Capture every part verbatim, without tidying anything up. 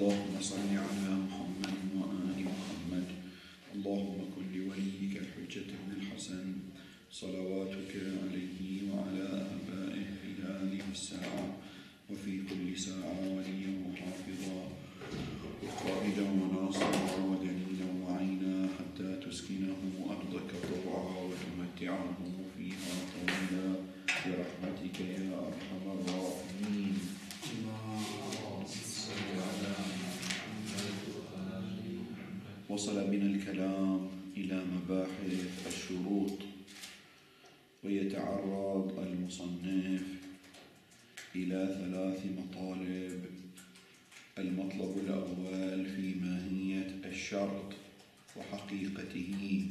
اللهم صل على محمد وآل محمد. اللهم كن لوليك الحجة بن الحسن صلواتك عليه وعلى آبائه في هذه الساعة وفي كل ساعة وليا وحافظا وقائدا وناصرا ودليلا وعينا حتى تسكنه أرضك طوعا وتمتعه فيها طويلا برحمتك يا أرحم الراحمين. وصل بنا الكلام إلى مباحث الشروط، ويتعرض المصنف إلى ثلاث مطالب. المطلب الأول في ماهية الشرط وحقيقته.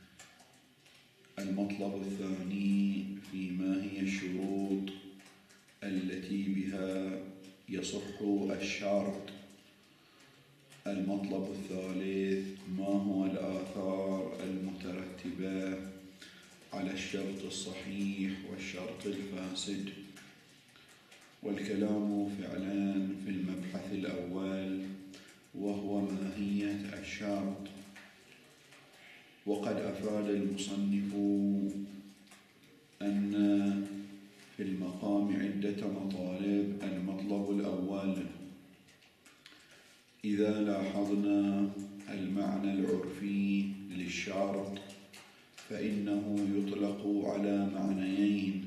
المطلب الثاني في ما هي الشروط التي بها يصح الشرط. المطلب الثالث ما هو الآثار المترتبة على الشرط الصحيح والشرط الفاسد. والكلام فعلا في المبحث الأول وهو ماهية الشرط. وقد أفاد المصنف أن في المقام عدة مطالب. المطلب الأول إذا لاحظنا المعنى العرفي للشرط فإنه يطلق على معنيين،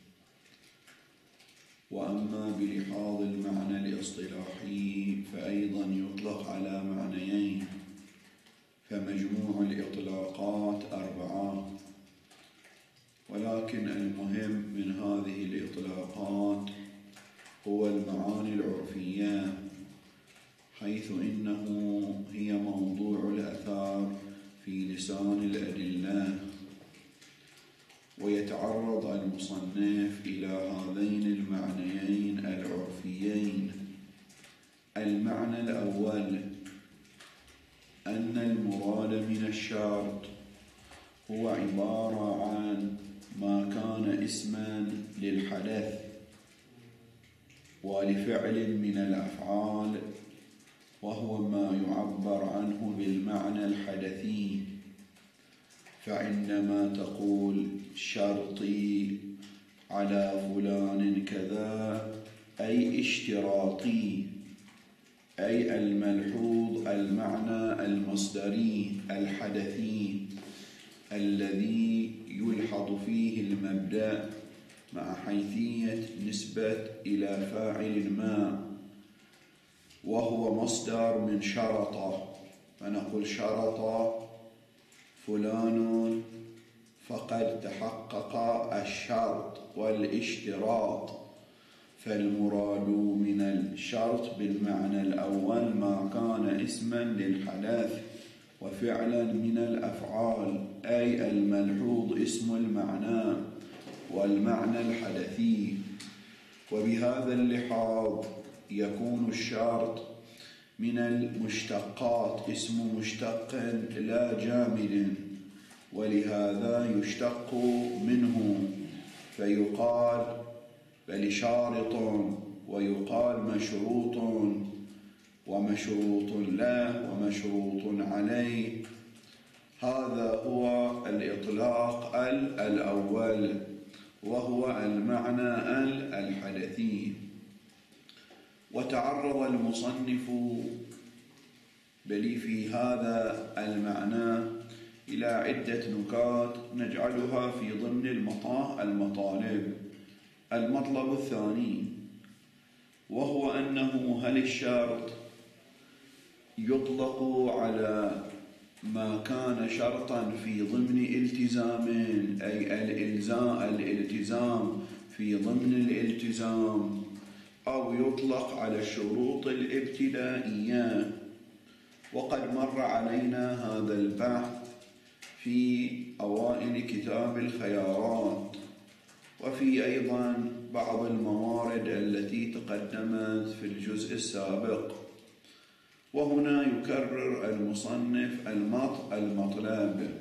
وأما بلحاظ المعنى الاصطلاحي فأيضا يطلق على معنيين، فمجموع الإطلاقات أربعة. ولكن المهم من هذه الإطلاقات هو المعاني العرفية، حيث إنه هي موضوع الأثار في لسان الأدلة. ويتعرض المصنف إلى هذين المعنيين العرفيين. المعنى الأول أن المراد من الشرط هو عبارة عن ما كان اسما للحدث ولفعل من الأفعال، وهو ما يعبر عنه بالمعنى الحدثي. فعندما تقول شرطي على فلان كذا أي اشتراطي، أي الملحوظ المعنى المصدري الحدثي الذي يلحظ فيه المبدأ مع حيثية نسبة إلى فاعل ما، وهو مصدر من شرط. فنقول شرط فلان فقد تحقق الشرط والاشتراط. فالمراد من الشرط بالمعنى الأول ما كان اسما للحدث وفعلا من الأفعال، أي الملحوظ اسم المعنى والمعنى الحدثي. وبهذا اللحاظ يكون الشرط من المشتقات، اسم مشتق لا جامد، ولهذا يشتق منه فيقال بل شارط، ويقال مشروط ومشروط له ومشروط عليه. هذا هو الإطلاق الأول وهو المعنى الحدثي. وتعرض المصنف بل في هذا المعنى إلى عدة نكات نجعلها في ضمن المطالب. المطلب الثاني وهو أنه هل الشرط يطلق على ما كان شرطا في ضمن التزام، أي الإلزام الالتزام في ضمن الالتزام، أو يطلق على الشروط الابتدائية. وقد مر علينا هذا البحث في أوائل كتاب الخيارات، وفي أيضا بعض الموارد التي تقدمت في الجزء السابق. وهنا يكرر المصنف المطلب.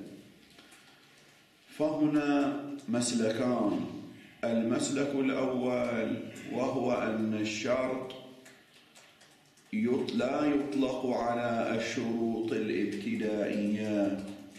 فهنا مسلكان. المسلك الأول وهو أن الشرط لا يطلق على الشروط الابتدائية،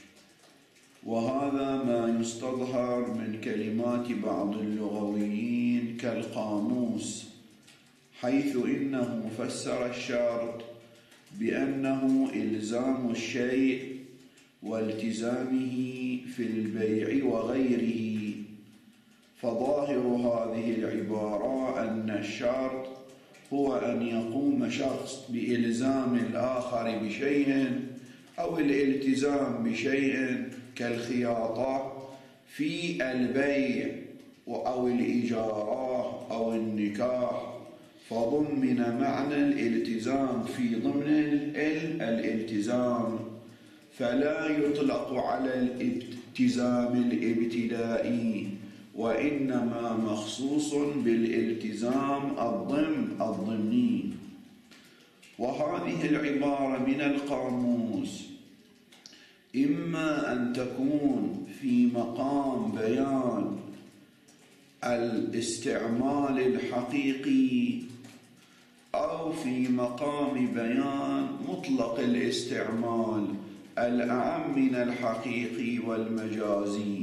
وهذا ما يستظهر من كلمات بعض اللغويين كالقاموس، حيث إنه فسر الشرط بأنه إلزام الشيء والتزامه في البيع وغيره. فظاهر هذه العبارة أن الشرط هو أن يقوم شخص بإلزام الآخر بشيء أو الالتزام بشيء كالخياطة في البيع أو الإجارة أو النكاح، فضمن معنى الالتزام في ضمن الالتزام، فلا يطلق على الالتزام الابتدائي، وإنما مخصوص بالالتزام الضمن الضمني. وهذه العبارة من القاموس إما أن تكون في مقام بيان الاستعمال الحقيقي أو في مقام بيان مطلق الاستعمال الأعم من الحقيقي والمجازي.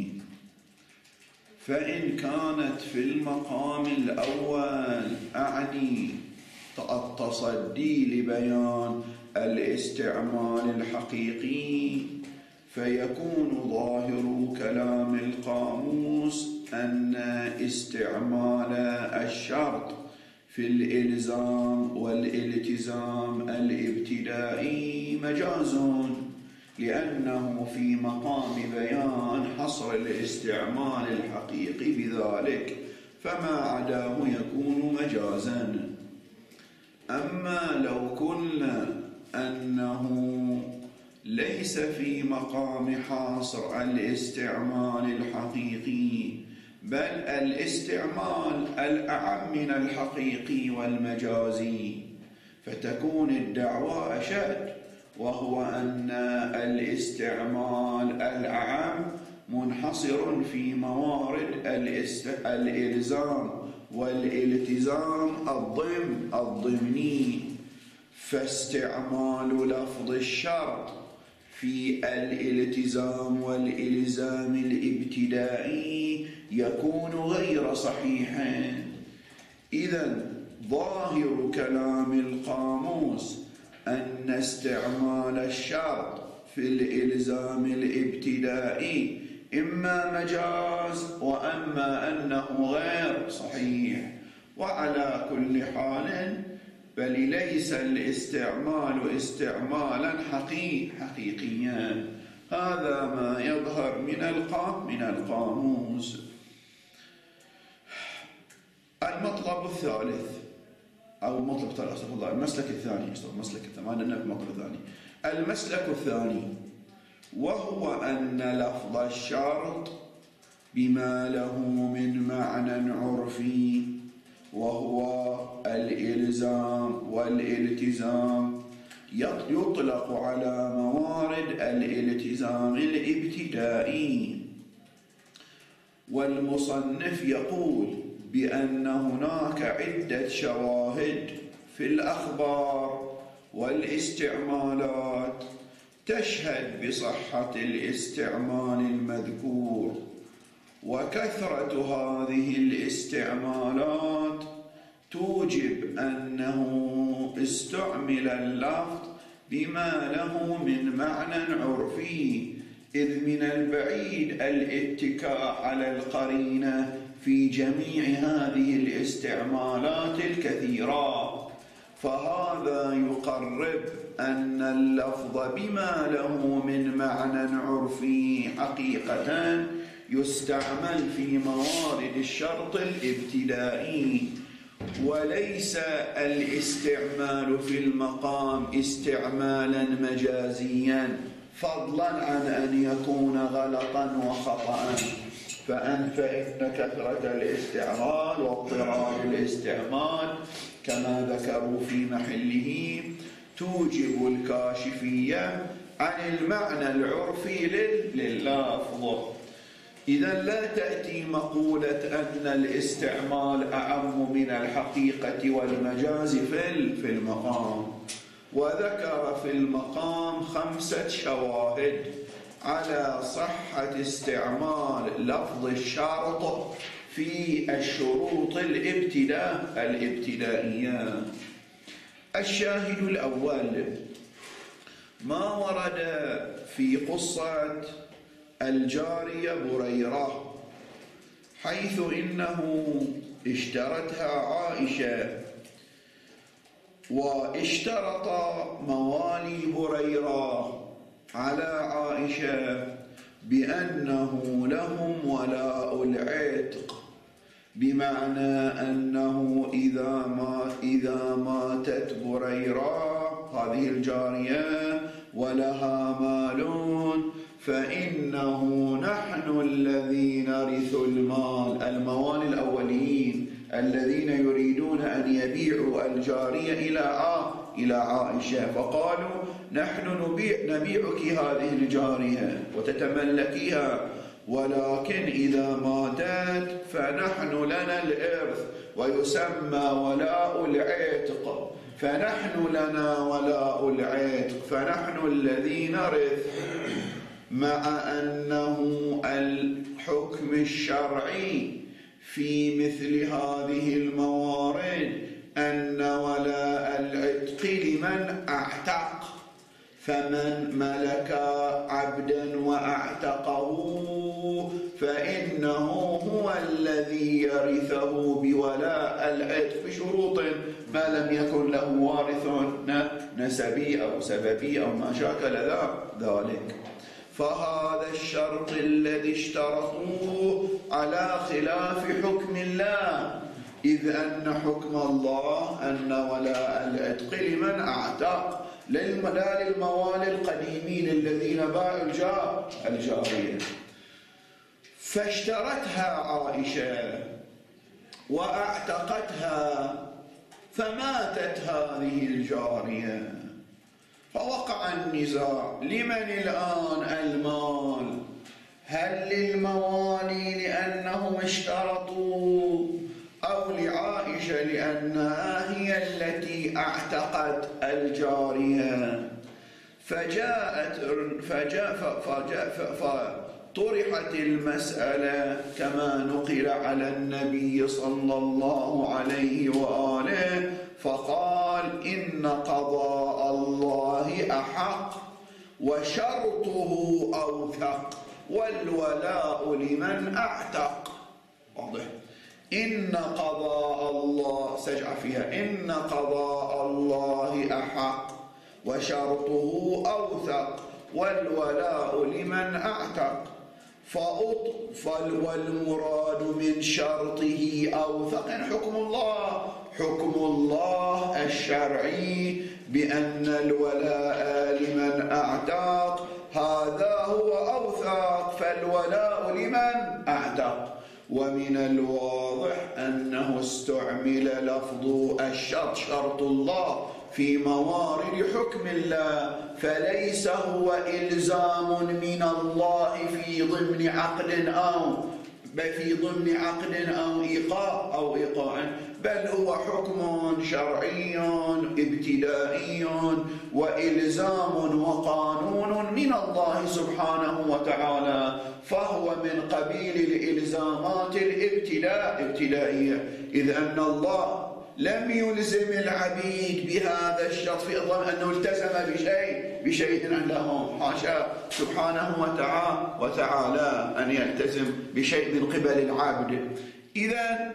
فإن كانت في المقام الأول أعني التصدي لبيان الاستعمال الحقيقي، فيكون ظاهر كلام القاموس أن استعمال الشرط في الإلزام والالتزام الابتدائي مجاز، لأنه في مقام بيان حصر الاستعمال الحقيقي بذلك، فما عداه يكون مجازا. أما لو قلنا أنه ليس في مقام حاصر الاستعمال الحقيقي، بل الاستعمال الأعم من الحقيقي والمجازي، فتكون الدعوى أشد، وهو أن الاستعمال الأعم منحصر في موارد الإلزام والالتزام الضمن الضمني، فاستعمال لفظ الشرط في الالتزام والإلزام الابتدائي يكون غير صحيح. إذن ظاهر كلام القاموس أن استعمال الشرط في الإلزام الابتدائي إما مجاز وأما أنه غير صحيح. وعلى كل حال بل ليس الاستعمال استعمالا حقيقي حقيقيا، هذا ما يظهر من القام من القاموس. المطلب الثالث أو المطلب الثالث أستغفر الله المسلك الثاني أستغفر المسلك الثاني ما لنا المطلب الثاني المسلك الثاني وهو أن لفظ الشرط بما له من معنى عرفي وهو الإلزام والالتزام يطلق على موارد الالتزام الابتدائي. والمصنف يقول بأن هناك عدة شواهد في الأخبار والاستعمالات تشهد بصحة الاستعمال المذكور، وكثرة هذه الاستعمالات توجب أنه استعمل اللفظ بما له من معنى عرفي، إذ من البعيد الاتكاء على القرينة في جميع هذه الاستعمالات الكثيرة، فهذا يقرب أن اللفظ بما له من معنى عرفي حقيقة يستعمل في موارد الشرط الابتدائي، وليس الاستعمال في المقام استعمالا مجازيا، فضلا عن أن يكون غلطا وخطأ. فأن فإن كثرة الاستعمال واضطراب الاستعمال كما ذكروا في محله توجب الكاشفية عن المعنى العرفي لللفظ. إذا لا تأتي مقولة أن الاستعمال أعم من الحقيقة والمجاز في المقام. وذكر في المقام خمسة شواهد على صحة استعمال لفظ الشرط في الشروط الابتداء الابتدائية. الشاهد الأول ما ورد في قصة الجارية بريرة، حيث إنه اشترتها عائشة، واشترط موالي بريرة على عائشة بأنه لهم ولاء العتق، بمعنى أنه إذا ما إذا ماتت بريرة هذه الجارية ولها مال فإنه نحن الذين نرث المال، الموالي الأولين الذين يريدون أن يبيعوا الجارية إلى إلى عائشة، فقالوا نحن نبيع نبيعك هذه الجارية وتتملكيها، ولكن إذا ماتت فنحن لنا الإرث ويسمى ولاء العتق، فنحن لنا ولاء العتق فنحن الذين نرث. مع أنه الحكم الشرعي في مثل هذه الموارد أن ولاء العتق لمن أعتق، فمن ملك عبدا وأعتقه فإنه هو الذي يرثه بولاء العتق بشروط ما لم يكن له وارث نسبي أو سببي أو ما شاكل ذلك. فهذا الشرط الذي اشترطوه على خلاف حكم الله، إذ أن حكم الله أن ولاء العتق لمن أعتق، لا للموالي القديمين الذين باعوا الجارية. فاشترتها عائشة وأعتقتها، فماتت هذه الجارية، فوقع النزاع لمن الآن المال؟ هل للموالي لأنهم اشترطوا، أو لعائشة لأنها هي التي اعتقت الجارية؟ فجاءت فجاء فجاء فطرحت المسألة كما نقل على النبي صلى الله عليه وآله، فقال إن قضاء الله أحق وشرطه أوثق والولاء لمن أعتق. واضح؟ إن قضاء الله سجع فيها إن قضاء الله أحق وشرطه أوثق والولاء لمن أعتق. والمراد من شرطه أوثق حكم الله حكم الله الشرعي بأن الولاء لمن أعتق هذا هو أوثق، فالولاء لمن أعتق. ومن الواضح أنه استعمل لفظ الشرط شرط الله في موارد حكم الله، فليس هو إلزام من الله في ضمن عقد أو في ضمن عقد أو إيقاع أو إيقاع، بل هو حكم شرعي ابتدائي وإلزام وقانون من الله سبحانه وتعالى، فهو من قبيل الإلزامات الابتداء ابتدائية، إذ أن الله لم يلزم العبيد بهذا الشرط في ضمن أنه التزم بشيء بشيء لهم، حاشا سبحانه وتعالى وتعالى أن يلتزم بشيء من قبل العبد. إذن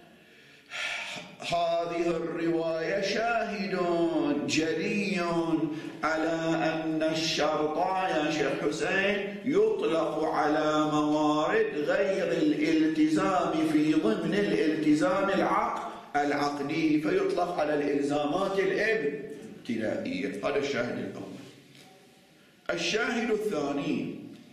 هذه الرواية شاهد جلي على أن الشرط يا شيخ حسين يطلق على موارد غير الالتزام في ضمن الالتزام العقد العقدي، فيطلق على الإلزامات الابتدائية. هذا الشاهد الأول. الشاهد الثاني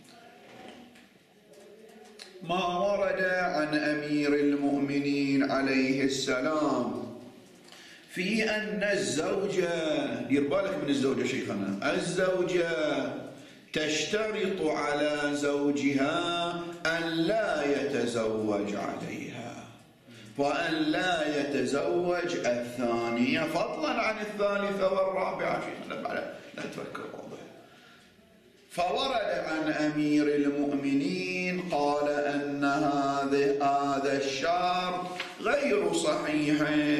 ما ورد عن أمير المؤمنين عليه السلام في أن الزوجة، دير بالك من الزوجة شيخنا، الزوجة تشترط على زوجها أن لا يتزوج عليها وأن لا يتزوج الثانية فضلا عن الثالثة والرابعة. لا تفكر واضح. فورد عن أمير المؤمنين قال أن هذا هذا الشرط غير صحيح،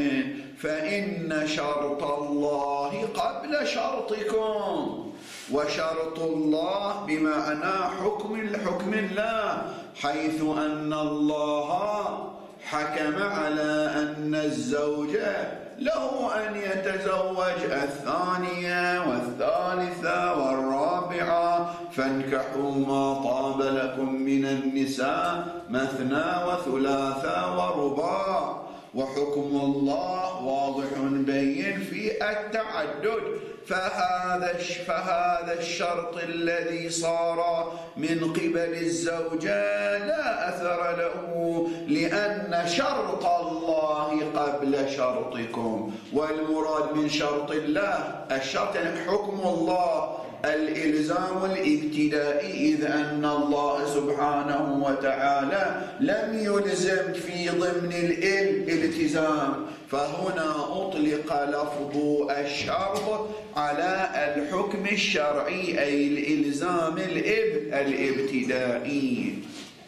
فإن شرط الله قبل شرطكم، وشرط الله بمعنى حكم الحكم الله، حيث أن الله حكم على أن الزوج له أن يتزوج الثانية والثالثة والرابعة، فانكحوا ما طاب لكم من النساء مثنى وثلاثة ورباع، وحكم الله واضح بين في التعدد. فهذا فهذا الشرط الذي صار من قبل الزوجة لا أثر له، لأن شرط الله قبل شرطكم. والمراد من شرط الله الشرط يعني حكم الله الإلزام الابتدائي، إذ أن الله سبحانه وتعالى لم يلزم في ضمن الالتزام، فهنا أطلق لفظ الشرط على الحكم الشرعي أي الإلزام الابتدائي.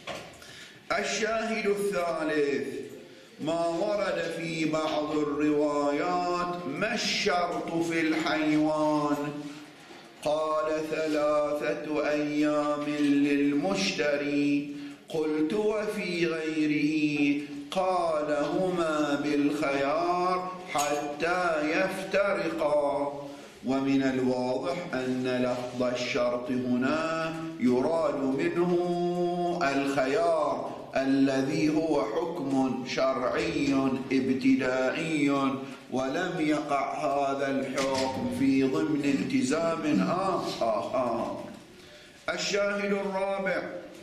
الشاهد الثالث ما ورد في بعض الروايات ما الشرط في الحيوان. قال ثلاثة أيام للمشتري. قلت وفي غيره؟ قال هما بالخيار حتى يفترقا. ومن الواضح أن لفظ الشرط هنا يراد منه الخيار الذي هو حكم شرعي ابتدائي، ولم يقع هذا الحكم في ضمن التزام آخر. الشاهد الرابع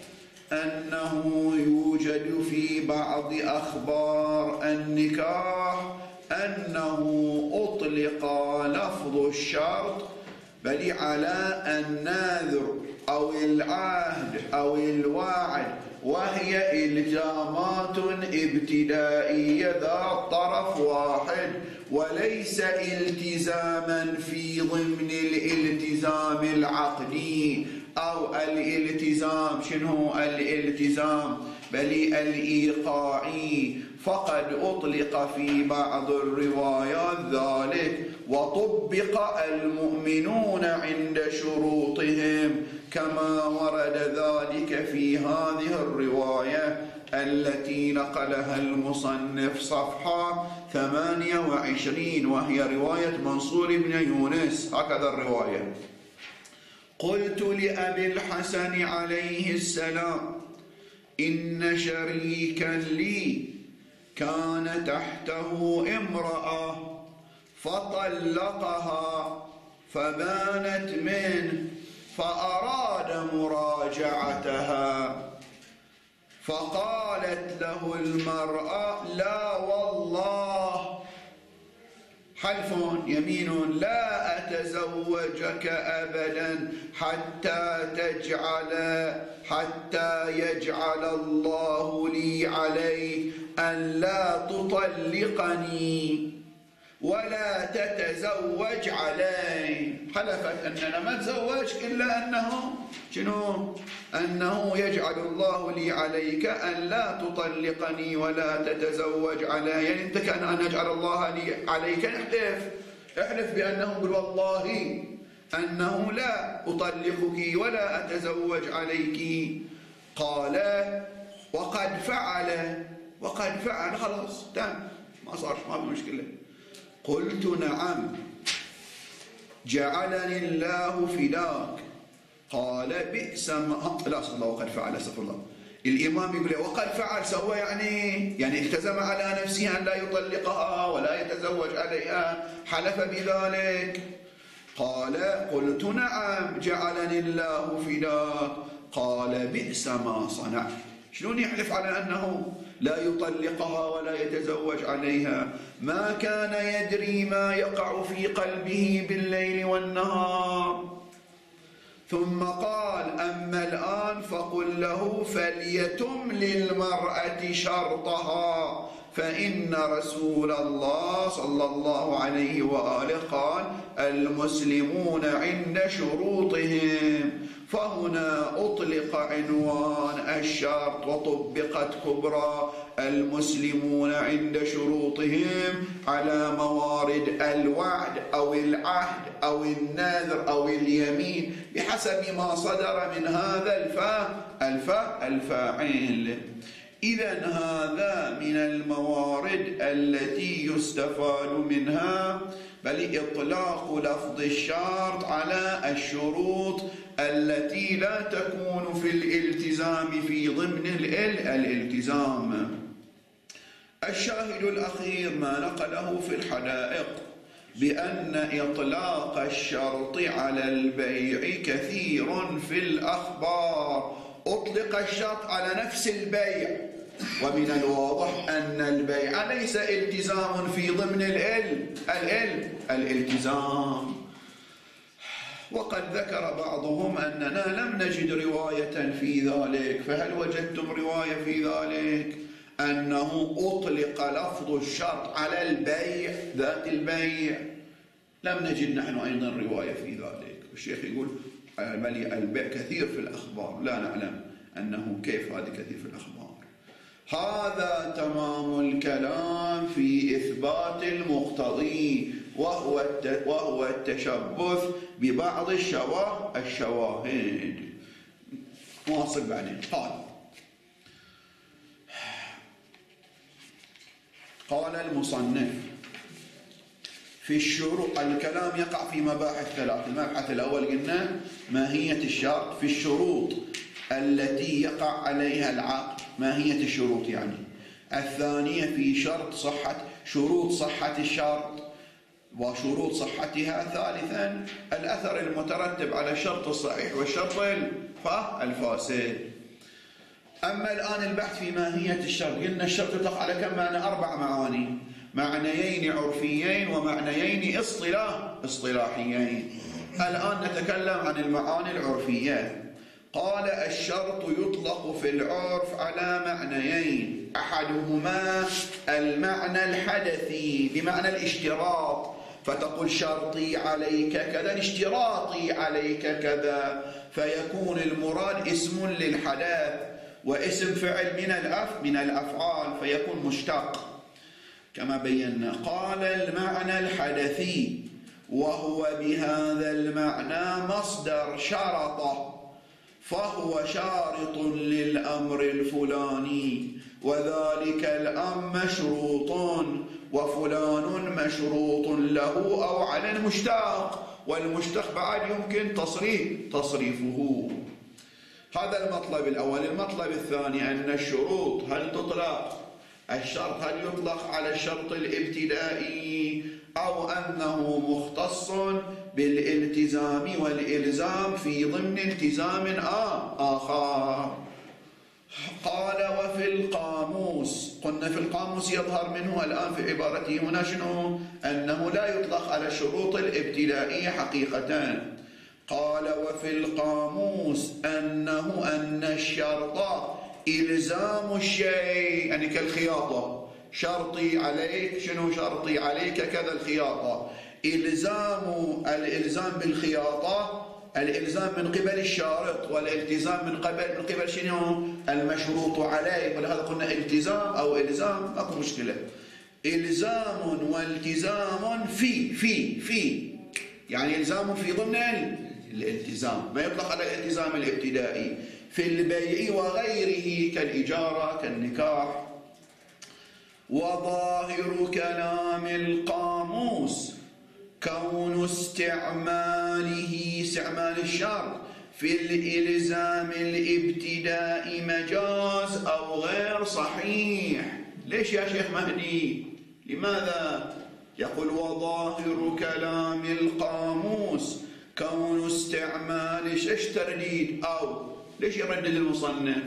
أنه يوجد في بعض أخبار النكاح أنه أطلق لفظ الشرط بل على النذر أو العهد أو الوعد، وهي إلزامات ابتدائية ذات طرف واحد، وليس التزاما في ضمن الالتزام العقدي أو الالتزام شنو الالتزام بل الإيقاعي. فقد أطلق في بعض الروايات ذلك، وطبق المؤمنون عند شروطهم، كما ورد ذلك في هذه الرواية التي نقلها المصنف صفحة ثمانية وعشرين، وهي رواية منصور بن يونس. هكذا الرواية: قلت لأبي الحسن عليه السلام إن شريكا لي كان تحته امرأة فطلقها فبانت منه، فأراد مراجعتها، فقالت له المرأة لا والله، حلف يمين، لا أتزوجك أبدا حتى تجعل حتى يجعل الله لي عليك أن لا تطلقني ولا تتزوج علي. حلفت أننا ما تزوجك إلا أنه شنو؟ أنه يجعل الله لي عليك أن لا تطلقني ولا تتزوج علي. يعني أنت كان أن يجعل الله لي عليك، احلف احلف بأنه قل والله أنه لا أطلقك ولا أتزوج عليك. قال وقد فعل وقد فعل خلاص تم، ما صار ما في مشكلة. قلت نعم، جعلني الله فداك. قال بئس ما لا صلى الله وقد فعل استغفر الله. الإمام يقول وقد فعل سوى يعني يعني التزم على نفسه أن لا يطلقها ولا يتزوج عليها، حلف بذلك. قال قلت نعم، جعلني الله فداك. قال بئس ما صنع. شلون يحلف على أنه لا يطلقها ولا يتزوج عليها؟ ما كان يدري ما يقع في قلبه بالليل والنهار. ثم قال: أما الآن فقل له فليتم للمرأة شرطها، فإن رسول الله صلى الله عليه وآله قال: المسلمون عند شروطهم. فهنا أطلق عنوان الشرط وطبقت كبرى المسلمون عند شروطهم على موارد الوعد أو العهد أو النذر أو اليمين بحسب ما صدر من هذا الفا الفا الفاعل. إذن هذا من الموارد التي يستفاد منها بل إطلاق لفظ الشرط على الشروط التي لا تكون في الالتزام في ضمن الالتزام. الشاهد الأخير ما نقله في الحدائق بأن إطلاق الشرط على البيع كثير في الأخبار. أطلق الشرط على نفس البيع، ومن الواضح أن البيع ليس التزام في ضمن الال ال الالتزام. وقد ذكر بعضهم أننا لم نجد رواية في ذلك، فهل وجدتم رواية في ذلك أنه أطلق لفظ الشرط على البيع ذات البيع؟ لم نجد نحن أيضا رواية في ذلك. الشيخ يقول البيع كثير في الأخبار، لا نعلم أنه كيف هذا كثير في الأخبار. هذا تمام الكلام في إثبات المقتضي، وهو وهو التشبث ببعض الشواهد. واصل بعدين. قال قال المصنف في الشروط. الكلام يقع في مباحث ثلاث. المبحث الأول قلنا ماهية الشرط في الشروط التي يقع عليها العقد، ماهية الشروط يعني. الثانية في شرط صحة شروط صحة الشرط وشروط صحتها. ثالثا الأثر المترتب على الشرط الصحيح والشرط الفاسد. أما الآن البحث في ماهية الشرط، قلنا الشرط يطلق على كم معنى؟ أربع معاني: معنيين عرفيين ومعنيين اصطلاح اصطلاحيين. الآن نتكلم عن المعاني العرفية. قال: الشرط يطلق في العرف على معنيين: أحدهما المعنى الحدثي بمعنى الاشتراط، فتقول شرطي عليك كذا، اشتراطي عليك كذا، فيكون المراد اسم للحدث واسم فعل من الأف من الأفعال فيكون مشتق كما بينا. قال: المعنى الحدثي وهو بهذا المعنى مصدر شرطه، فهو شارط للأمر الفلاني، وذلك الأمر مشروط وفلان مشروط له أو على المشتق، والمشتق بعد يمكن تصريف تصريفه. هذا المطلب الأول. المطلب الثاني أن الشروط هل تطلق الشرط هل يطلق على الشرط الابتدائي أو أنه مختص بالالتزام والإلزام في ضمن التزام آخر. قال: وفي القاموس. قلنا في القاموس يظهر منه الآن في عبارته هنا شنو؟ أنه لا يطلق على الشروط الابتدائية حقيقة. قال: وفي القاموس أنه أن الشرط إلزام الشيء، يعني كالخياطة، شرطي عليك شنو؟ شرطي عليك كذا الخياطة. إلزام الإلزام بالخياطة الإلزام من قبل الشارط، والالتزام من قبل من قبل شنو؟ المشروط عليه. ولهذا قلنا التزام أو إلزام ماكو مشكلة. إلزام والتزام في في في يعني إلزام في ضمن الالتزام، ما يطلق على الالتزام الابتدائي في البيع وغيره كالإجارة كالنكاح. وظاهر كلام القاموس كون استعماله استعمال الشرط في الإلزام الابتدائي مجاز أو غير صحيح. ليش يا شيخ مهدي؟ لماذا؟ يقول: وظاهر كلام القاموس كون استعمال ايش ترديد أو ليش يردد المصنف؟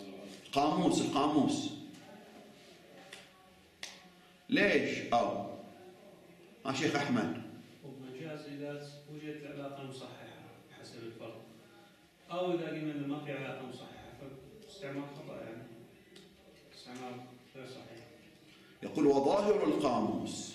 قاموس القاموس ليش؟ أو ها شيخ أحمد. ومجاز إذا وجدت علاقة مصححة حسب الفرض، أو إذا قلنا إنه ما في علاقة مصححة فاستعمال خطأ، يعني استعمال غير صحيح. يقول وظاهر القاموس.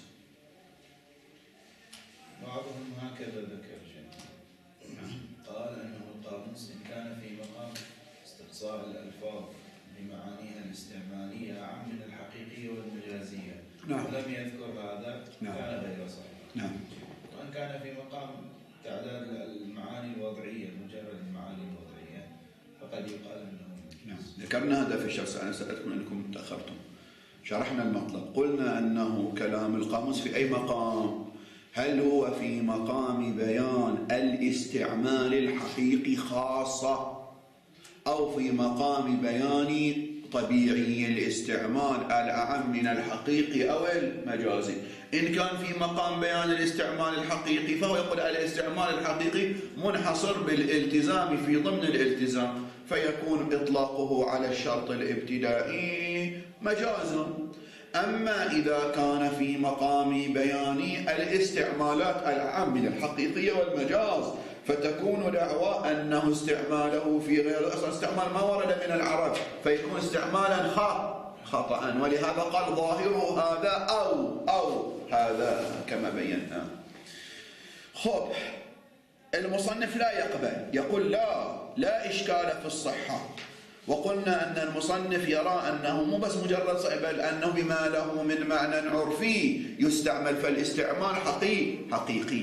بعضهم هكذا ذكر شيء، قال أنه القاموس إن كان في مقام استقصاء الألفاظ بمعانيها الاستعمالية أعم من الحقيقية والمجازية، نعم. ولم يذكر هذا، نعم. كان غير صحيح. نعم. وإن كان في مقام تعداد المعاني الوضعية، مجرد المعاني الوضعية، فقد يقال أنه نعم. ذكرنا هذا في الشرح، أنا سألتكم أنكم تأخرتم. شرحنا المطلب، قلنا أنه كلام القاموس في أي مقام؟ هل هو في مقام بيان الاستعمال الحقيقي خاصة، أو في مقام بيان طبيعي الاستعمال الأعم من الحقيقي أو المجازي؟ إن كان في مقام بيان الاستعمال الحقيقي فهو يقول الاستعمال الحقيقي منحصر بالالتزام في ضمن الالتزام، فيكون إطلاقه على الشرط الابتدائي مجازا. أما إذا كان في مقام بيان الاستعمالات الأعم من الحقيقية والمجاز فتكون دعوى أنه استعماله في غير أصل استعمال ما ورد من العرب، فيكون استعمالا خطأ، ولهذا قال ظاهره هذا أو أو هذا كما بينا. خب المصنف لا يقبل، يقول لا لا إشكال في الصحة، وقلنا أن المصنف يرى أنه مو بس مجرد صحيح، بل أنه بما له من معنى عرفي يستعمل، فالاستعمال حقيقي حقيقي.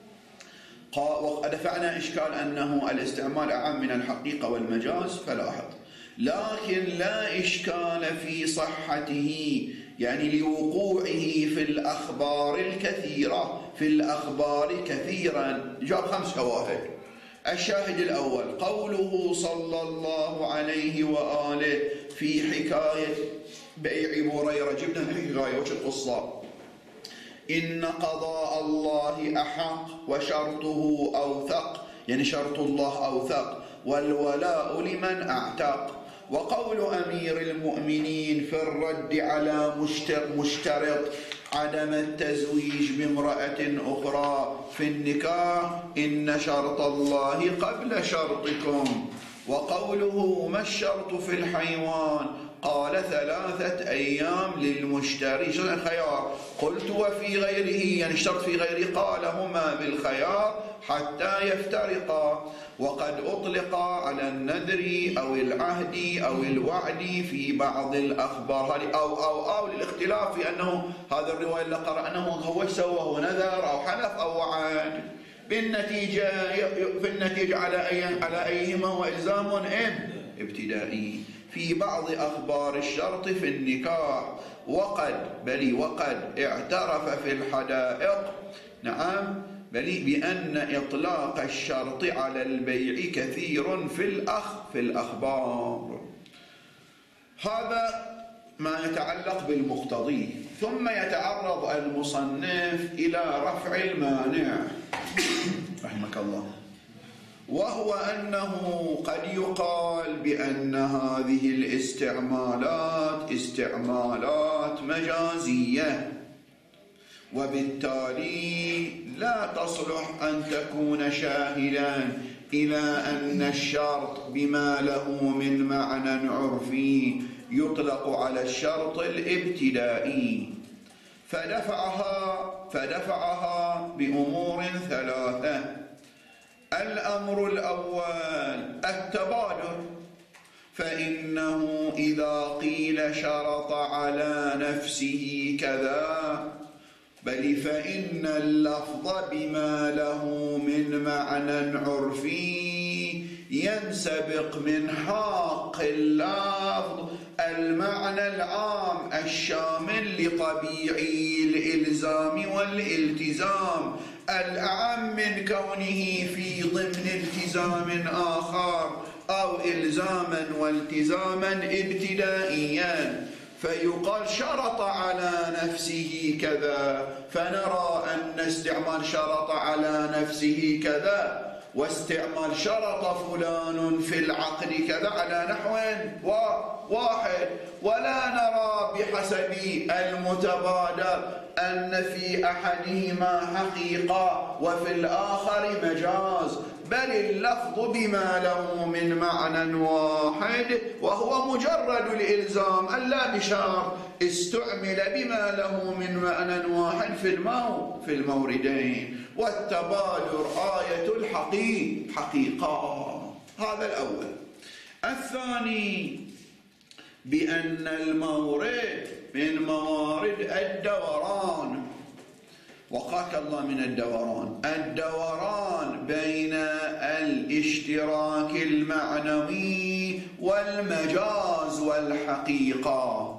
ودفعنا إشكال أنه الاستعمال أعم من الحقيقة والمجاز، فلاحظ لكن لا إشكال في صحته، يعني لوقوعه في الأخبار الكثيرة، في الأخبار كثيرا. جاب خمس شواهد. الشاهد الأول قوله صلى الله عليه وآله في حكاية بيع بريرة، جبنا الحكاية وش القصة؟ إن قضاء الله أحق وشرطه أوثق، يعني شرط الله أوثق، والولاء لمن أعتق. وقول أمير المؤمنين في الرد على مشترط عدم التزويج بامرأة أخرى في النكاح إن شرط الله قبل شرطكم. وقوله ما الشرط في الحيوان؟ قال ثلاثة أيام للمشتري. شنو الخيار؟ قلت وفي غيره، يعني الشرط في غيره، قال هما بالخيار حتى يفترقا. وقد أطلق على النذر أو العهد أو الوعد في بعض الأخبار، هذه أو أو أو للاختلاف في أنه هذا الرواية اللي قرأناه هو سوى، هو نذر أو حلف أو وعد. بالنتيجة في النتيجة على أي على أيهما هو إلزام ابتدائي. في بعض أخبار الشرط في النكاح وقد بل وقد اعترف في الحدائق، نعم بل بأن إطلاق الشرط على البيع كثير في الأخ في الأخبار. هذا ما يتعلق بالمقتضي. ثم يتعرض المصنف إلى رفع المانع رحمك الله، وهو أنه قد يقال بأن هذه الاستعمالات استعمالات مجازية، وبالتالي لا تصلح أن تكون شاهدا إلى أن الشرط بما له من معنى عرفي يطلق على الشرط الابتدائي. فدفعها فدفعها بأمور ثلاثة. الأمر الأول التبادر، فإنه إذا قيل شرط على نفسه كذا، بل فإن اللفظ بما له من معنى عرفي ينسبق من حق اللفظ المعنى العام الشامل لطبيعي الإلزام والالتزام، الأعم من كونه في ضمن التزام آخر أو إلزاما والتزاما ابتدائيا. فيقال شرط على نفسه كذا، فنرى أن استعمال شرط على نفسه كذا واستعمال شرط فلان في العقد كذا على نحو واحد، ولا نرى بحسب المتبادر أن في أحدهما حقيقة وفي الآخر مجاز، بل اللفظ بما له من معنى واحد وهو مجرد الإلزام ألا بشرط استعمل بما له من معنى واحد في المو في الموردين، والتبادر آية الحقيقة حقيقة. هذا الأول. الثاني بأن المورد من موارد الدوران، وقاك الله من الدوران، الدوران بين الاشتراك المعنوي والمجاز والحقيقة.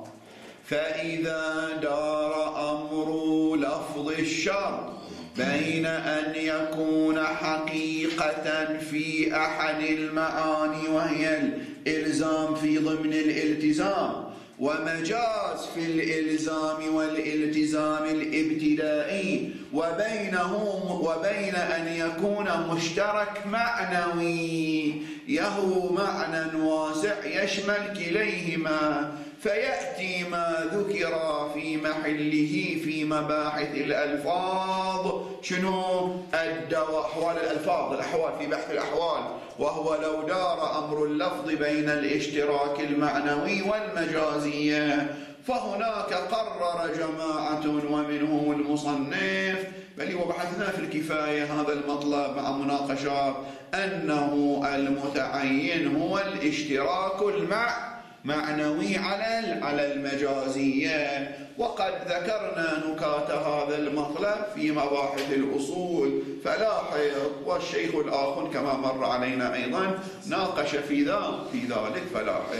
فإذا دار أمر لفظ الشرط بين أن يكون حقيقة في أحد المعاني وهي الإلزام في ضمن الالتزام، ومجاز في الإلزام والالتزام الابتدائي، وبينهم وبين أن يكون مشترك معنوي يهو معنى واسع يشمل كليهما، فيأتي ما ذكر في محله في مباحث الألفاظ. شنو؟ أحوال الألفاظ، الأحوال في بحث الأحوال، وهو لو دار أمر اللفظ بين الاشتراك المعنوي والمجازية، فهناك قرر جماعة ومنهم المصنف، بل وبحثنا في الكفاية هذا المطلب مع مناقشات، أنه المتعين هو الاشتراك المعنوي معنوي على على المجازية. وقد ذكرنا نكات هذا المطلب في مباحث الأصول فلاحظ، والشيخ الآخر كما مر علينا أيضا ناقش في ذا في ذلك فلاحظ.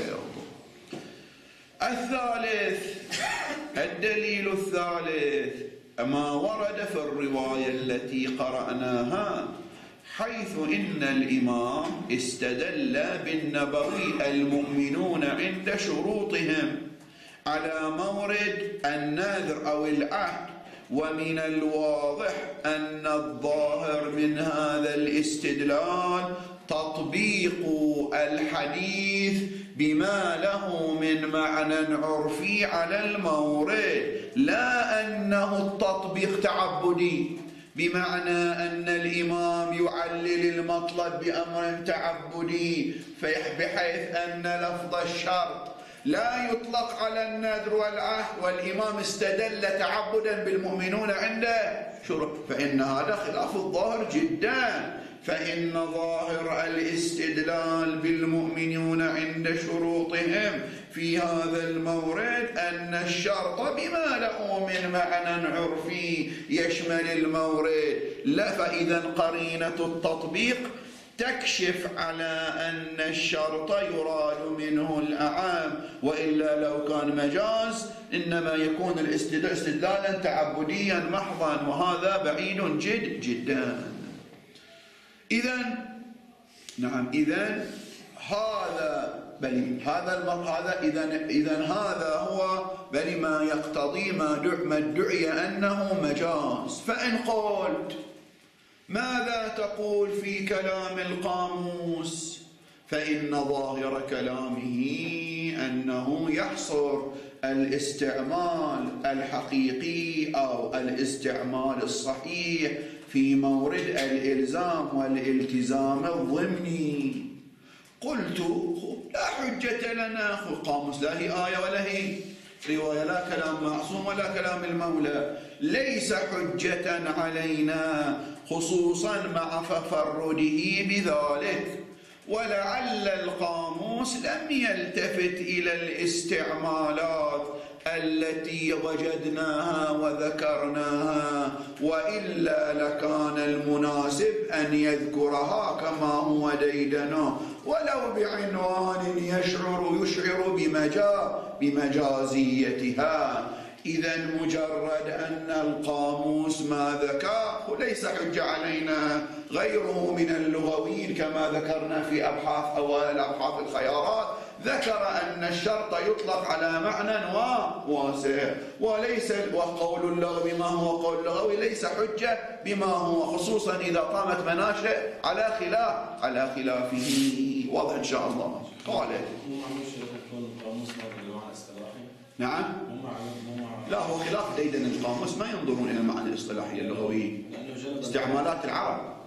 الثالث الدليل الثالث ما ورد في الرواية التي قرأناها، حيث إن الإمام استدل بالنبوي المؤمنون عند شروطهم على مورد النذر أو العهد، ومن الواضح أن الظاهر من هذا الاستدلال تطبيق الحديث بما له من معنى عرفي على المورد، لا أنه التطبيق تعبدي، بمعنى أن الإمام يعلل المطلب بأمر تعبدي، بحيث أن لفظ الشرط لا يطلق على النذر والعهد، والإمام استدل تعبدا بالمؤمنون عنده شروط، فإن هذا خلاف الظاهر جدا. فإن ظاهر الاستدلال بالمؤمنون عند شروطهم في هذا المورد أن الشرط بما له من معنى عرفي يشمل المورد، لا، فإذا قرينة التطبيق تكشف على أن الشرط يراد منه الأعام، وإلا لو كان مجاز إنما يكون الاستدلال استدلالا تعبديا محضا، وهذا بعيد جد جدا. إذن نعم إذن هذا بل هذا هذا إذن إذن هذا هو بل ما يقتضي ما ما ادعي أنه مجاز. فإن قلت ماذا تقول في كلام القاموس؟ فإن ظاهر كلامه أنه يحصر الاستعمال الحقيقي أو الاستعمال الصحيح في مورد الإلزام والالتزام الضمني. قلت لا حجة لنا، القاموس لا هي آية ولا هي رواية، لا كلام معصوم ولا كلام المولى، ليس حجة علينا خصوصا مع تفرده بذلك. ولعل القاموس لم يلتفت إلى الاستعمالات التي وجدناها وذكرناها، وإلا لكان المناسب أن يذكرها كما هو ديدنا ولو بعنوان يشعر يشعر بمجا بمجازيتها. إذا مجرد أن القاموس ما ذكره ليس حجة علينا، غيره من اللغويين كما ذكرنا في أبحاث أوائل أبحاث الخيارات ذكر أن الشرط يطلق على معنى واسع، وليس وقول اللغوي بما هو قول اللغوي ليس حجة بما هو، خصوصا إذا قامت مناشئ على خلاف على خلافه. واضح إن شاء الله. قال نعم. لا، هو خلاف ديدن القاموس، ما ينظرون إلى المعاني الاصطلاحية اللغوية، استعمالات العرب.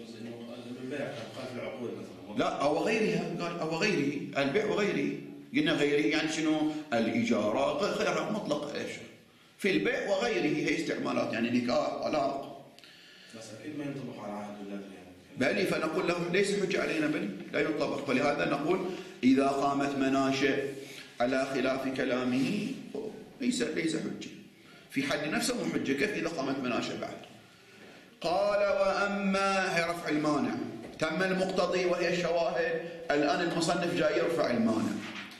لا، أو غيرها، قال أو غيره، البيع وغيره. قلنا غيره يعني شنو؟ الإجارة غير مطلق إيش في البيع وغيره، هي استعمالات يعني نكاح طلاق. بس أكيد ما ينطبق على عهد الله يعني. بل فنقول له ليس حجة علينا، بل لا ينطبق. فلهذا نقول إذا قامت مناشئ على خلاف كلامه ليس ليس حجة في حد نفسه، مو حجة. كيف إذا قامت مناشئ بعد؟ قال وأما هي رفع المانع، تم المقتضي وهي الشواهد، الآن المصنف جاي يرفع المانع.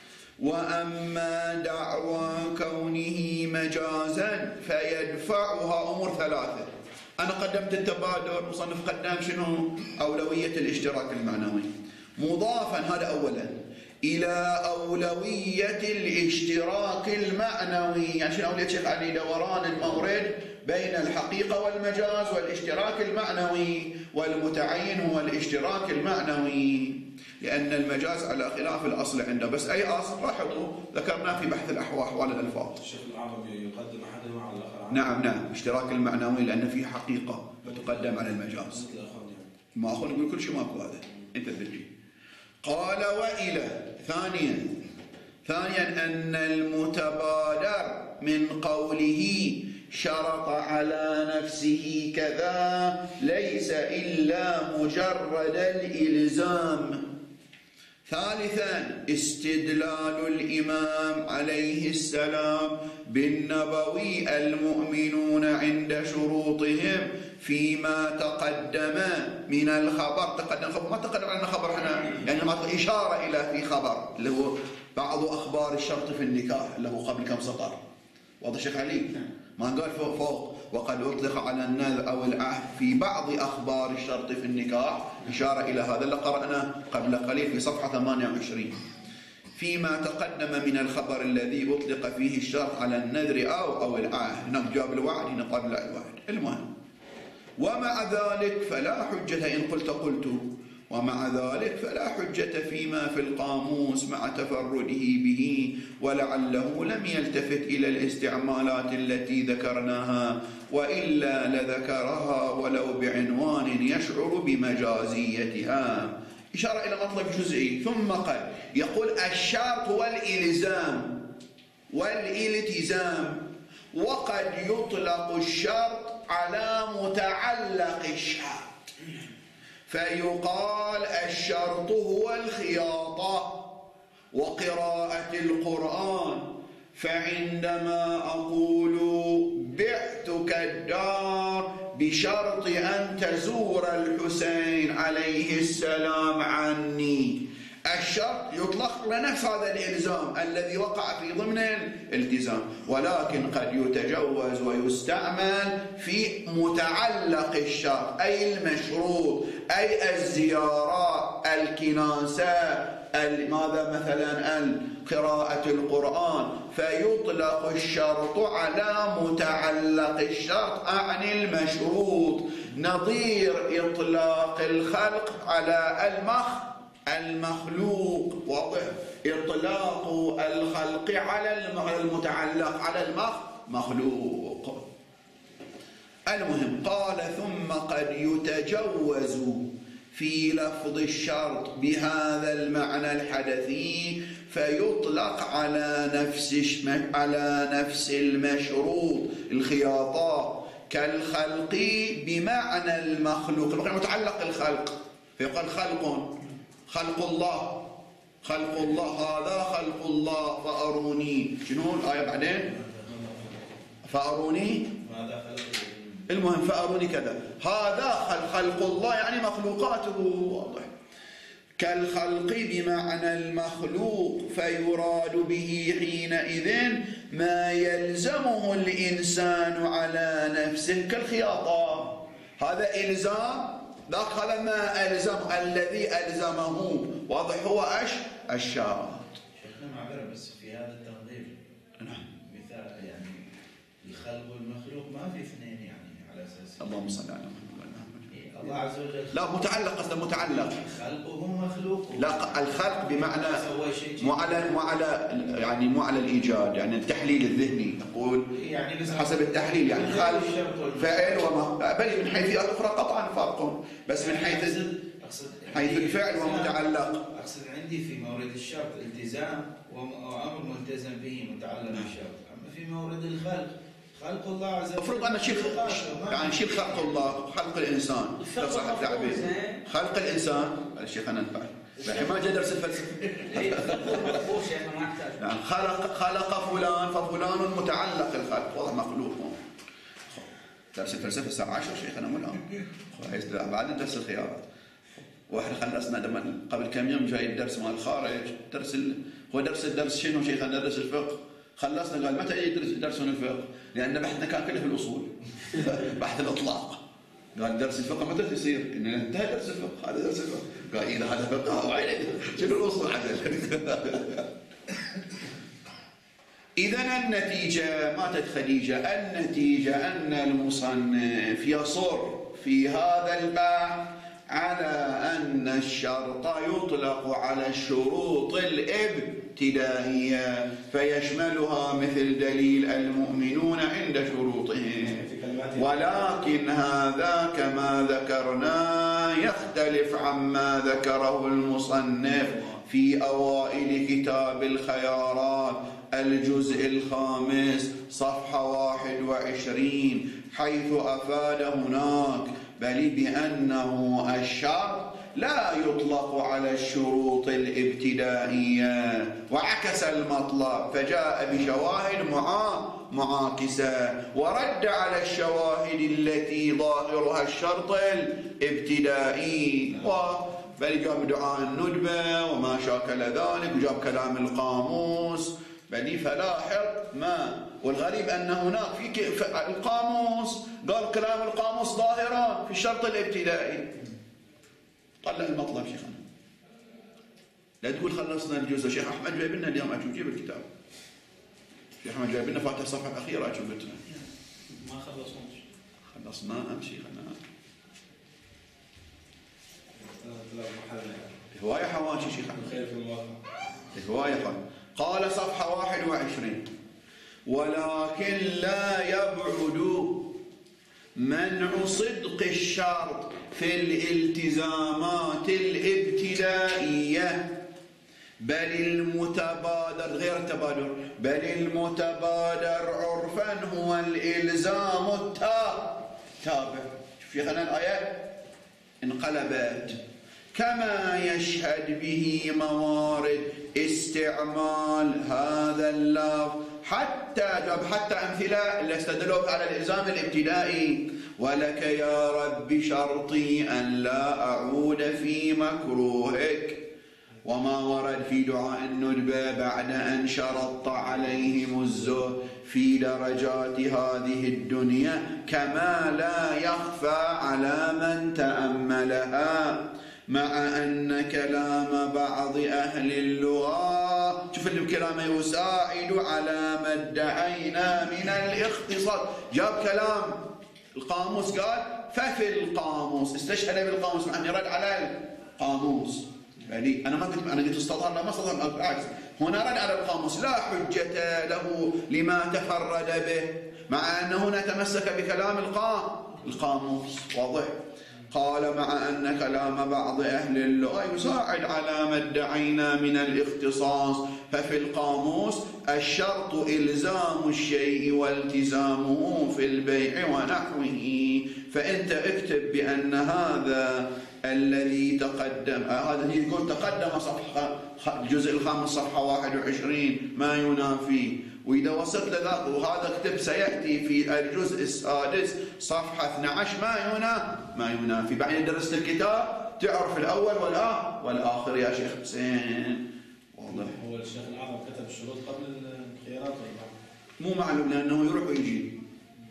وأما دعوى كونه مجازا فيدفعها أمور ثلاثة. أنا قدمت التبادل، مصنف قدم شنو؟ أولوية الاشتراك المعنوي مضافا، هذا أولا، إلى أولوية الاشتراك المعنوي. يعني شنو أولوية شيخ علي؟ دوران المورد بين الحقيقة والمجاز والاشتراك المعنوي، والمتعين هو الاشتراك المعنوي، لأن المجاز على خلاف الأصل عنده. بس أي أصل؟ لاحظوا ذكرناه في بحث الأحوال أحوال الألفاظ. الشيخ الأعظم يقدم أحدهما على الآخر. نعم نعم، اشتراك المعنوي لأن فيه حقيقة فتقدم على المجاز. ما أخذ نقول كل شيء ماكو، هذا أنت تجي. قال وإلى ثانيا ثانيا أن المتبادر من قوله شرط على نفسه كذا ليس إلا مجرد الإلزام. ثالثا استدلال الإمام عليه السلام بالنبوي المؤمنون عند شروطهم فيما تقدم من الخبر. تقدم خبر، ما تقدم عن خبر هنا يعني ما إشارة إلى في خبر اللي هو بعض أخبار الشرط في النكاح اللي هو قبل كم سطر. واضح شيخ علي؟ ما قال فوق فوق وقد أطلق على النذر أو العهد في بعض أخبار الشرط في النكاح، إشارة إلى هذا اللي قرأناه قبل قليل في صفحة ثمانية وعشرين. فيما تقدم من الخبر الذي أطلق فيه الشرط على النذر أو أو العهد، هناك جاب الوعد هنا قبل الوعد. المهم ومع ذلك فلا حجة إن قلت قلت ومع ذلك فلا حجة فيما في القاموس مع تفرده به، ولعله لم يلتفت إلى الاستعمالات التي ذكرناها، وإلا لذكرها ولو بعنوان يشعر بمجازيتها. إشارة إلى مطلب جزئي. ثم قال يقول الشرط والإلزام والالتزام، وقد يطلق الشرط على متعلق الشرط، فيقال الشرط هو الخياطة وقراءة القرآن. فعندما أقول بعتك الدار بشرط أن تزور الحسين عليه السلام عني، الشرط يطلق لنفس هذا الإلزام الذي وقع في ضمن الالتزام، ولكن قد يتجوز ويستعمل في متعلق الشرط أي المشروط، أي الزيارات، الكناسة، ماذا مثلا قراءة القرآن، فيطلق الشرط على متعلق الشرط أعني المشروط، نظير إطلاق الخلق على المخ المخلوق. واضح؟ إطلاق الخلق على المتعلق على المخلوق. المهم قال ثم قد يتجوز في لفظ الشرط بهذا المعنى الحدثي فيطلق على نفس على نفس المشروط الخياطة كالخلق بمعنى المخلوق، متعلق الخلق، فيقال خلق خلق الله خلق الله هذا خلق الله فأروني. شنو الآية بعدين؟ فأروني المهم فأروني كذا، هذا خلق الله يعني مخلوقاته. واضح؟ كالخلق بمعنى المخلوق، فيراد به حينئذ ما يلزمه الإنسان على نفسه كالخياطة، هذا إلزام، ذاك هذا ما ألزم الذي ألزمه. واضح؟ هو أش الشرط. اللهم صل على محمد. الله عز وجل لا متعلق، قصده متعلق. خلقه مخلوق. لا الخلق بمعنى مو على مو على يعني مو على الايجاد، يعني التحليل الذهني نقول يعني حسب التحليل، يعني خلق فعل وما بل من حيث الاخرى قطعا فرق، بس من حيث حيث الفعل ومتعلق. اقصد عندي في مورد الشرط التزام وامر ملتزم به متعلق بالشرط، اما في مورد الخلق خلق الله عز وجل المفروض ان نشيل يعني نشيل خلق الله، خلق الانسان صح التعبير، خلق الانسان الشيخ انا نفعل الحين ما جاء درس الفلسفه. يعني خلق خلق فلان ففلان متعلق الخلق، والله مخلوق. درس الفلسفه الساعه عشرة شيخنا مو الان، بعد درس الخيارات. واحنا خلصنا لما قبل كم يوم جاي الدرس مال الخارج، درس ال... هو درس الدرس شنو شيخنا؟ درس الفقه. خلصنا قال متى يجي درسون الفقه؟ لان بحثنا كان كله في الاصول. بحث الاطلاق. قال درس الفقه متى تصير؟ ان انتهى درس الفقه، هذا درس الفقه. قال اذا هذا فقه وعليه شنو الاصول عدل. اذا النتيجه ماتت خديجه، النتيجه ان المصنف يصر في هذا البحث على أن الشرط يطلق على الشروط الابتدائية فيشملها مثل دليل المؤمنون عند شروطهم، ولكن هذا كما ذكرنا يختلف عما ذكره المصنف في أوائل كتاب الخيارات الجزء الخامس صفحة واحد وعشرين، حيث أفاد هناك بل بأنه الشرط لا يطلق على الشروط الابتدائية، وعكس المطلب فجاء بشواهد معاكسة ورد على الشواهد التي ظاهرها الشرط الابتدائي، بل جاب دعاء الندبة وما شاكل ذلك وجاب كلام القاموس. بل فلاحظ ما والغريب أن هناك في القاموس قال كلام القاموس ظاهرا في الشرط الابتدائي. طلع المطلب شيخنا، لا تقول خلصنا الجزء. شيخ أحمد جايب لنا اليوم أشوف جيب الكتاب. شيخ أحمد جايب لنا فاتح الصفحة الأخيرة أشوف لنا. ما خلصناش. خلصنا أمشي خلنا. هواية حواشي شيخ أحمد. خير في الواقع. هواية حواشي. قال صفحة واحد وعشرين: ولكن لا يبعد منع صدق الشرط في الالتزامات الابتدائية، بل المتبادر غير التبادر بل المتبادر عرفا هو الإلزام التابع. شيخنا الآية انقلبت كما يشهد به موارد استعمال هذا اللفظ، حتى جاب حتى أمثلة اللي استدلوا على الإلزام الابتدائي: ولك يا رب شرطي أن لا أعود في مكروهك، وما ورد في دعاء الندبة بعد أن شرطت عليهم الزهد في درجات هذه الدنيا كما لا يخفى على من تأملها، مع أن كلام بعض أهل اللغة شوف الكلام يساعد على ما ادعينا من الاختصاص. جاب كلام القاموس قال ففي القاموس استشهد بالقاموس مع أنه رد على القاموس. يعني أنا ما قلت أنا قلت استظهر لا ما استظهر بالعكس، هنا رد على القاموس لا حجة له لما تفرد به، مع أنه هنا تمسك بكلام القاموس. واضح؟ قال مع أن كلام بعض أهل اللغة يساعد على ما ادعينا من الاختصاص، ففي القاموس الشرط إلزام الشيء والتزامه في البيع ونحوه. فأنت اكتب بأن هذا الذي تقدم، هذا يقول تقدم صفحة الجزء الخامس صفحة واحد وعشرين ما ينافي، وإذا وصلت لذاك وهذا اكتب سيأتي في الجزء السادس صفحة اثني عشر ما ينافي ما ينافي. بعدين درست الكتاب تعرف الأول والآخر والآخر يا شيخ حسين. واضح؟ هو الشيخ الأعظم كتب الشروط قبل الخيارات ولا مو معلوم لأنه يروح ويجي.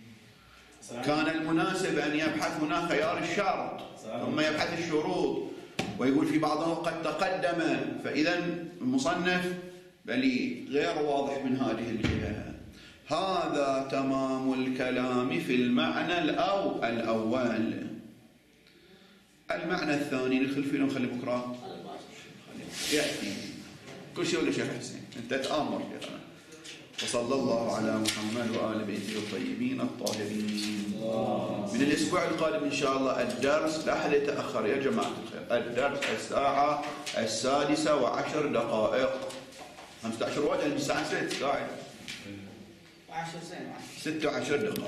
كان المناسب أن يبحث هنا خيار الشرط ثم يبحث الشروط، ويقول في بعضهم قد تقدم. فإذا المصنف بل غير واضح من هذه الجهة. هذا تمام الكلام في المعنى الأو الأول. المعنى الثاني ندخل فيه نخلي بكرة يأتي كل شيء ولا شيخ حسين أنت تآمر شيخنا. وصلى الله على محمد وآل بيته الطيبين الطاهرين. من الأسبوع القادم إن شاء الله الدرس، لا أحد يتأخر يا جماعة الخير، الدرس الساعة السادسة وعشر دقائق. خمسة عشر واحد الساعة ستة قاعد عشر سنين ستة وعشر دقائق.